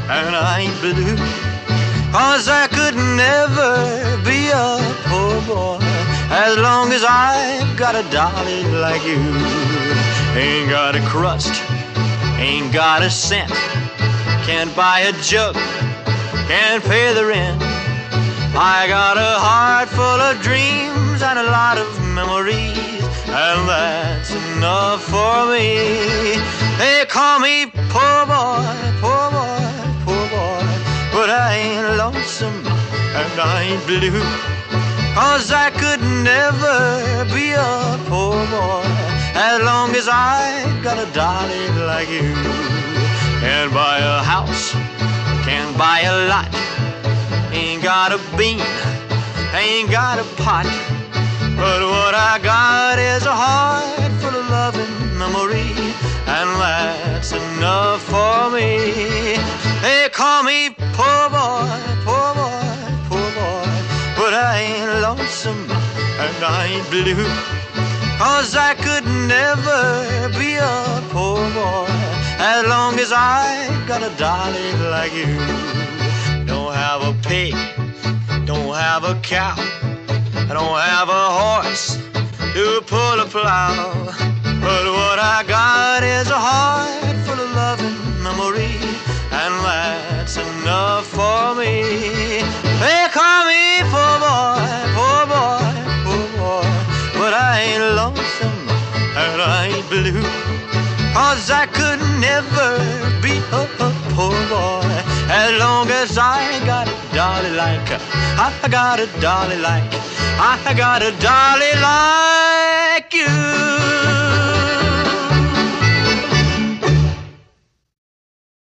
and I ain't blue. 'Cause I could never be a poor boy as long as I've got a dolly like you. Ain't got a crust, ain't got a cent, can't buy a jug, can't pay the rent. I got a heart full of dreams and a lot of memories, and that's enough for me. They call me poor boy, poor boy, poor boy, but I ain't lonesome and I ain't blue. 'Cause I could never be a poor boy as long as I got a dolly like you. Can't buy a house, can't buy a lot, ain't got a bean, ain't got a pot, but what I got is a heart full of love and memory, and that's enough for me. They call me poor boy, poor boy, poor boy, but I ain't lonesome and I ain't blue. 'Cause I could never be a poor boy as long as I got a dolly like you. Don't have a pig, don't have a cow, I don't have a horse to pull a plow, but what I got is a heart full of love and memory, and that's enough for me. They call me poor boy, poor boy, poor boy, but I ain't lonesome and I ain't blue. 'Cause I could never be a poor boy as long as I got a dolly like, I got a dolly like, I got a dolly like you.